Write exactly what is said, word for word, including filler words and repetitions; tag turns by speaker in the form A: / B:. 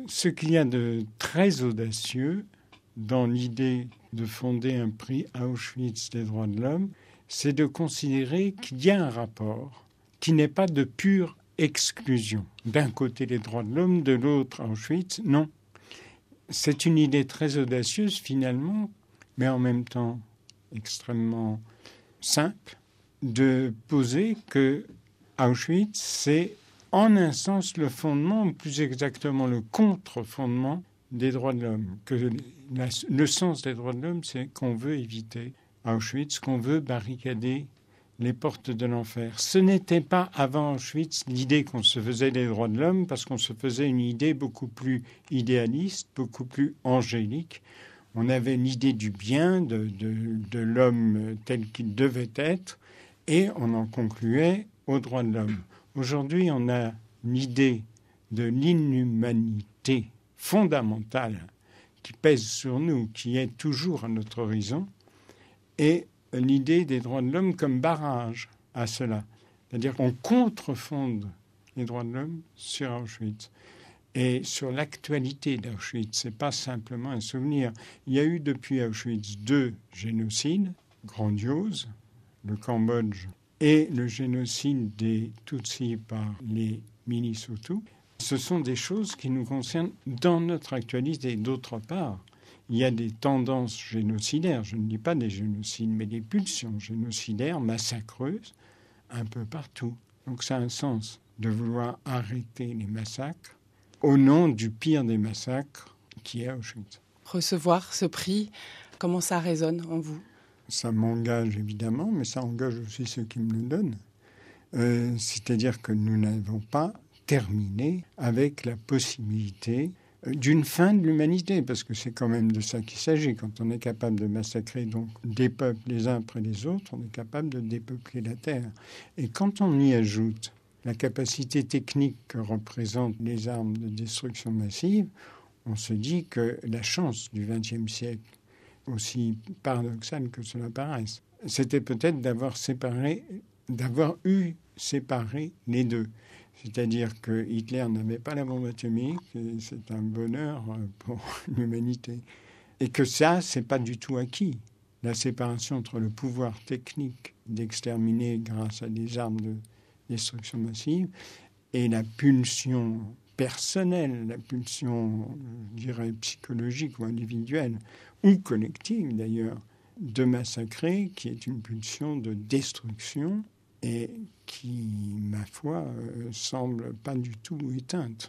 A: ce qu'il y a de très audacieux dans l'idée de fonder un prix Auschwitz des droits de l'homme, c'est de considérer qu'il y a un rapport qui n'est pas de pure exclusion. D'un côté les droits de l'homme, de l'autre Auschwitz. Non. C'est une idée très audacieuse finalement, mais en même temps extrêmement simple, de poser que Auschwitz, c'est en un sens le fondement, ou plus exactement le contre-fondement des droits de l'homme. Que la, le sens des droits de l'homme, c'est qu'on veut éviter Auschwitz, qu'on veut barricader les portes de l'enfer. Ce n'était pas avant Auschwitz l'idée qu'on se faisait des droits de l'homme, parce qu'on se faisait une idée beaucoup plus idéaliste, beaucoup plus angélique. On avait l'idée du bien, de, de, de l'homme tel qu'il devait être, et on en concluait aux droits de l'homme. Aujourd'hui, on a l'idée de l'inhumanité fondamentale qui pèse sur nous, qui est toujours à notre horizon, et l'idée des droits de l'homme comme barrage à cela. C'est-à-dire qu'on contrefonde les droits de l'homme sur Auschwitz. Et sur l'actualité d'Auschwitz, ce n'est pas simplement un souvenir. Il y a eu depuis Auschwitz deux génocides grandioses, le Cambodge et le génocide des Tutsis par les milices Hutus. Ce sont des choses qui nous concernent dans notre actualité. D'autre part, il y a des tendances génocidaires, je ne dis pas des génocides, mais des pulsions génocidaires, massacreuses, un peu partout. Donc ça a un sens de vouloir arrêter les massacres au nom du pire des massacres qui est Auschwitz.
B: Recevoir ce prix, comment ça résonne en vous ?
A: Ça m'engage évidemment, mais ça engage aussi ceux qui me le donnent. Euh, c'est-à-dire que nous n'avons pas terminé avec la possibilité d'une fin de l'humanité, parce que c'est quand même de ça qu'il s'agit. Quand on est capable de massacrer donc des peuples les uns après les autres, on est capable de dépeupler la Terre. Et quand on y ajoute la capacité technique que représentent les armes de destruction massive, on se dit que la chance du vingtième siècle, aussi paradoxal que cela paraisse, c'était peut-être d'avoir séparé, d'avoir eu séparé les deux. C'est-à-dire que Hitler n'avait pas la bombe atomique, et c'est un bonheur pour l'humanité. Et que ça, c'est pas du tout acquis. La séparation entre le pouvoir technique d'exterminer grâce à des armes de destruction massive et la pulsion personnelle, la pulsion, je dirais, psychologique ou individuelle, ou collective d'ailleurs, de massacrer, qui est une pulsion de destruction et qui, ma foi, euh, semble pas du tout éteinte.